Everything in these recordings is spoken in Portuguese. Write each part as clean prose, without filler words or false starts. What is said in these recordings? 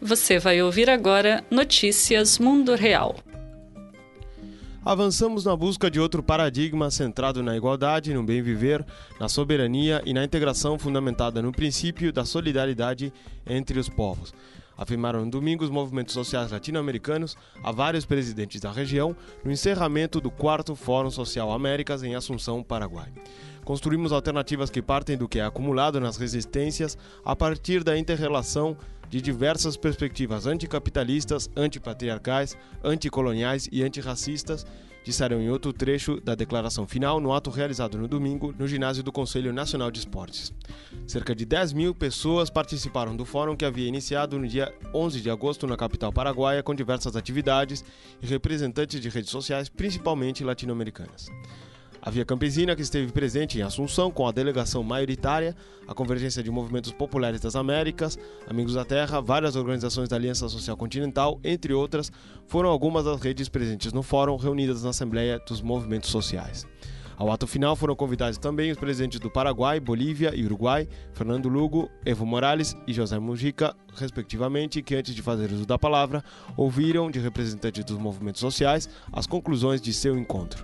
Você vai ouvir agora Notícias Mundo Real. Avançamos na busca de outro paradigma centrado na igualdade, no bem viver, na soberania e na integração fundamentada no princípio da solidariedade entre os povos, afirmaram no domingo os movimentos sociais latino-americanos a vários presidentes da região no encerramento do 4º Fórum Social Américas em Assunção, Paraguai. Construímos alternativas que partem do que é acumulado nas resistências a partir da inter-relação de diversas perspectivas anticapitalistas, antipatriarcais, anticoloniais e antirracistas, disseram em outro trecho da declaração final no ato realizado no domingo no ginásio do Conselho Nacional de Esportes. Cerca de 10 mil pessoas participaram do fórum que havia iniciado no dia 11 de agosto na capital paraguaia com diversas atividades e representantes de redes sociais, principalmente latino-americanas. A Via Campesina, que esteve presente em Assunção com a delegação maioritária, a Convergência de Movimentos Populares das Américas, Amigos da Terra, várias organizações da Aliança Social Continental, entre outras, foram algumas das redes presentes no fórum reunidas na Assembleia dos Movimentos Sociais. Ao ato final foram convidados também os presidentes do Paraguai, Bolívia e Uruguai, Fernando Lugo, Evo Morales e José Mujica, respectivamente, que antes de fazer uso da palavra, ouviram de representantes dos movimentos sociais as conclusões de seu encontro.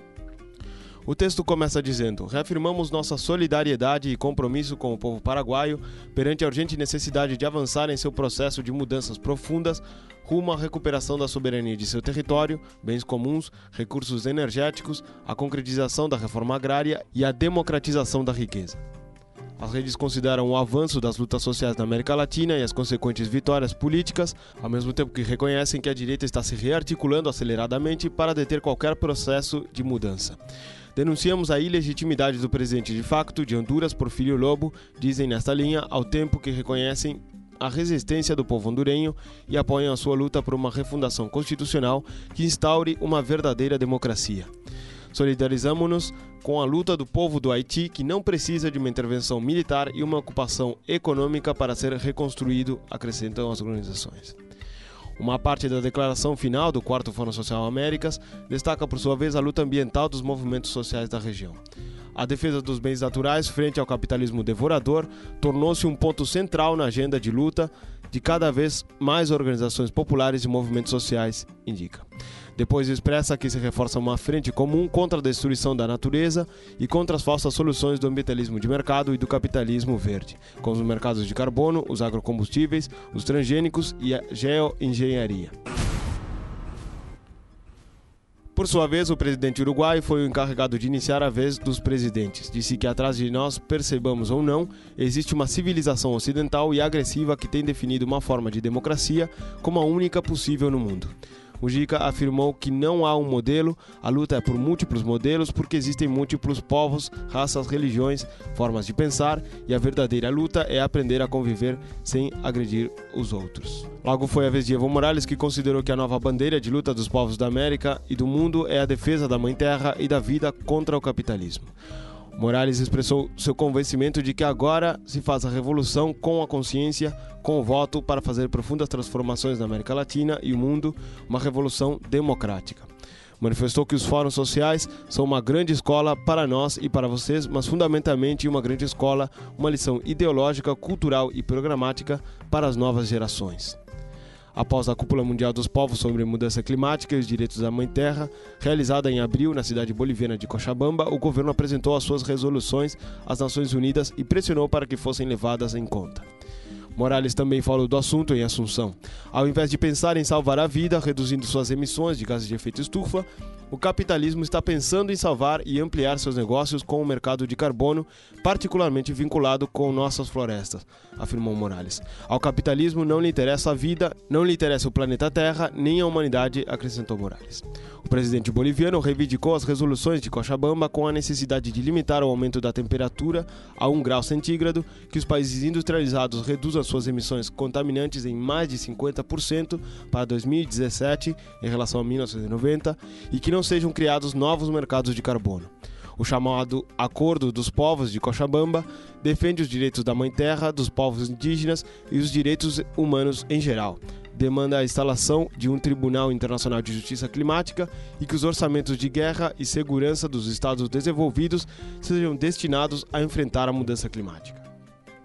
O texto começa dizendo: reafirmamos nossa solidariedade e compromisso com o povo paraguaio perante a urgente necessidade de avançar em seu processo de mudanças profundas rumo à recuperação da soberania de seu território, bens comuns, recursos energéticos, a concretização da reforma agrária e a democratização da riqueza. As redes consideram o avanço das lutas sociais na América Latina e as consequentes vitórias políticas, ao mesmo tempo que reconhecem que a direita está se rearticulando aceleradamente para deter qualquer processo de mudança. Denunciamos a ilegitimidade do presidente de facto de Honduras, Porfirio Lobo, dizem nesta linha, ao tempo que reconhecem a resistência do povo hondurenho e apoiam a sua luta por uma refundação constitucional que instaure uma verdadeira democracia. Solidarizamos-nos com a luta do povo do Haiti, que não precisa de uma intervenção militar e uma ocupação econômica para ser reconstruído, acrescentam as organizações. Uma parte da declaração final do 4º Fórum Social Américas destaca, por sua vez, a luta ambiental dos movimentos sociais da região. A defesa dos bens naturais frente ao capitalismo devorador tornou-se um ponto central na agenda de luta de cada vez mais organizações populares e movimentos sociais, indica. Depois expressa que se reforça uma frente comum contra a destruição da natureza e contra as falsas soluções do ambientalismo de mercado e do capitalismo verde, como os mercados de carbono, os agrocombustíveis, os transgênicos e a geoengenharia. Por sua vez, o presidente uruguaio foi o encarregado de iniciar a vez dos presidentes. Disse que atrás de nós, percebamos ou não, existe uma civilização ocidental e agressiva que tem definido uma forma de democracia como a única possível no mundo. Mujica afirmou que não há um modelo, a luta é por múltiplos modelos porque existem múltiplos povos, raças, religiões, formas de pensar e a verdadeira luta é aprender a conviver sem agredir os outros. Logo foi a vez de Evo Morales, que considerou que a nova bandeira de luta dos povos da América e do mundo é a defesa da Mãe Terra e da vida contra o capitalismo. Morales expressou seu convencimento de que agora se faz a revolução com a consciência, com o voto, para fazer profundas transformações na América Latina e o mundo, uma revolução democrática. Manifestou que os fóruns sociais são uma grande escola para nós e para vocês, mas fundamentalmente uma grande escola, uma lição ideológica, cultural e programática para as novas gerações. Após a Cúpula Mundial dos Povos sobre Mudança Climática e os Direitos da Mãe Terra, realizada em abril na cidade boliviana de Cochabamba, o governo apresentou as suas resoluções às Nações Unidas e pressionou para que fossem levadas em conta. Morales também falou do assunto em Assunção. Ao invés de pensar em salvar a vida, reduzindo suas emissões de gases de efeito estufa, o capitalismo está pensando em salvar e ampliar seus negócios com o mercado de carbono, particularmente vinculado com nossas florestas, afirmou Morales. Ao capitalismo não lhe interessa a vida, não lhe interessa o planeta Terra, nem a humanidade, acrescentou Morales. O presidente boliviano reivindicou as resoluções de Cochabamba com a necessidade de limitar o aumento da temperatura a 1 grau centígrado, que os países industrializados reduzam suas emissões contaminantes em mais de 50% para 2017 em relação a 1990 e que não sejam criados novos mercados de carbono. O chamado Acordo dos Povos de Cochabamba defende os direitos da Mãe Terra, dos povos indígenas e os direitos humanos em geral. Demanda a instalação de um Tribunal Internacional de Justiça Climática e que os orçamentos de guerra e segurança dos Estados desenvolvidos sejam destinados a enfrentar a mudança climática.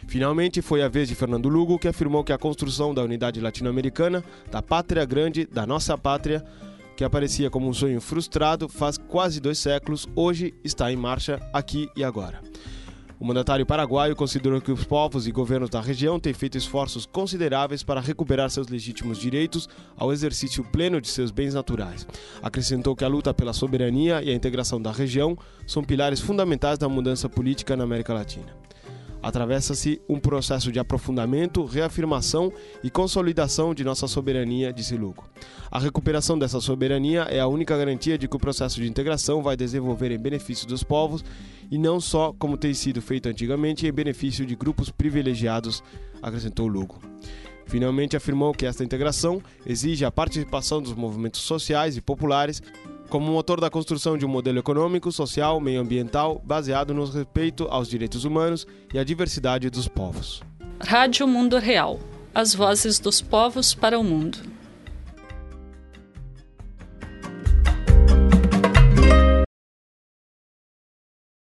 Finalmente, foi a vez de Fernando Lugo, que afirmou que a construção da unidade latino-americana, da pátria grande, da nossa pátria, que aparecia como um sonho frustrado faz quase 2 séculos, hoje está em marcha aqui e agora. O mandatário paraguaio considerou que os povos e governos da região têm feito esforços consideráveis para recuperar seus legítimos direitos ao exercício pleno de seus bens naturais. Acrescentou que a luta pela soberania e a integração da região são pilares fundamentais da mudança política na América Latina. Atravessa-se um processo de aprofundamento, reafirmação e consolidação de nossa soberania, disse Lugo. A recuperação dessa soberania é a única garantia de que o processo de integração vai desenvolver em benefício dos povos e não só, como tem sido feito antigamente, em benefício de grupos privilegiados, acrescentou Lugo. Finalmente afirmou que esta integração exige a participação dos movimentos sociais e populares como motor da construção de um modelo econômico, social, meioambiental, baseado no respeito aos direitos humanos e à diversidade dos povos. Rádio Mundo Real. As vozes dos povos para o mundo.